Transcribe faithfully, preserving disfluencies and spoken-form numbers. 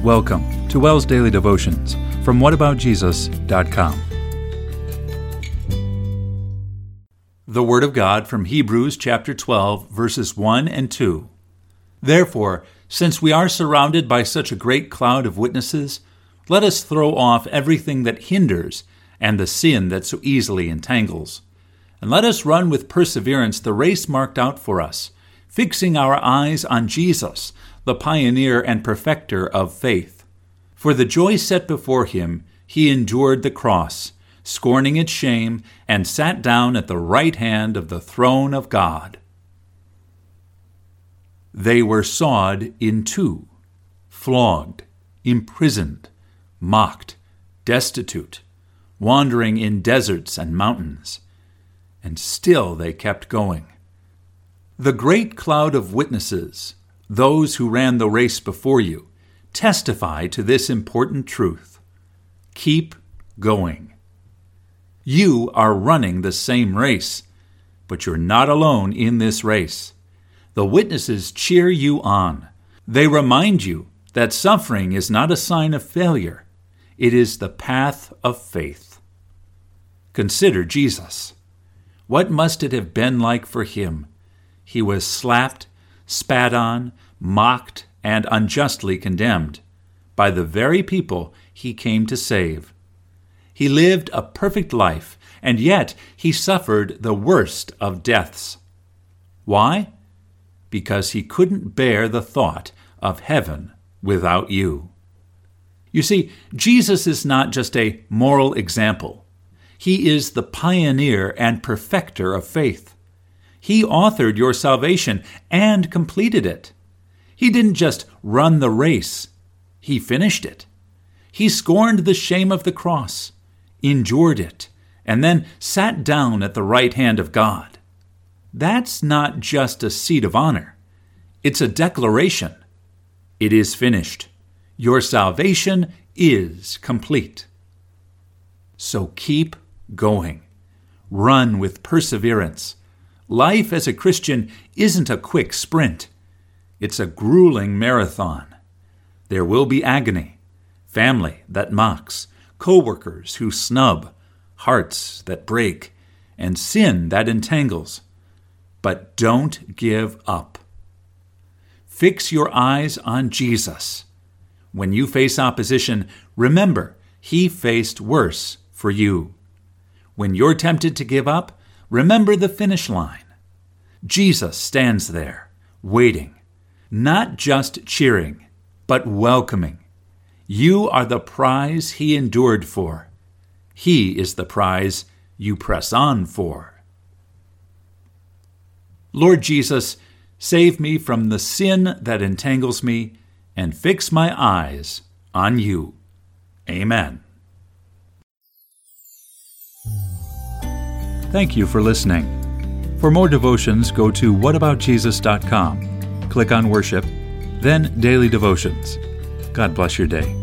Welcome to WELS Daily Devotions from what about jesus dot com. The Word of God from Hebrews chapter twelve, verses one and two. Therefore, since we are surrounded by such a great cloud of witnesses, let us throw off everything that hinders and the sin that so easily entangles. And let us run with perseverance the race marked out for us, fixing our eyes on Jesus, the pioneer and perfecter of faith. For the joy set before him, he endured the cross, scorning its shame, and sat down at the right hand of the throne of God. They were sawed in two, flogged, imprisoned, mocked, destitute, wandering in deserts and mountains, and still they kept going. The great cloud of witnesses, those who ran the race before you, testify to this important truth. Keep going. You are running the same race, but you're not alone in this race. The witnesses cheer you on. They remind you that suffering is not a sign of failure. It is the path of faith. Consider Jesus. What must it have been like for him? He was slapped, spat on, mocked, and unjustly condemned by the very people he came to save. He lived a perfect life, and yet he suffered the worst of deaths. Why? Because he couldn't bear the thought of heaven without you. You see, Jesus is not just a moral example. He is the pioneer and perfecter of faith. He authored your salvation and completed it. He didn't just run the race. He finished it. He scorned the shame of the cross, endured it, and then sat down at the right hand of God. That's not just a seat of honor. It's a declaration. It is finished. Your salvation is complete. So keep going. Run with perseverance. Life as a Christian isn't a quick sprint. It's a grueling marathon. There will be agony, family that mocks, co-workers who snub, hearts that break, and sin that entangles. But don't give up. Fix your eyes on Jesus. When you face opposition, remember, he faced worse for you. When you're tempted to give up, remember the finish line. Jesus stands there, waiting, not just cheering, but welcoming. You are the prize he endured for. He is the prize you press on for. Lord Jesus, save me from the sin that entangles me and fix my eyes on you. Amen. Thank you for listening. For more devotions, go to what about jesus dot com. Click on Worship, then Daily Devotions. God bless your day.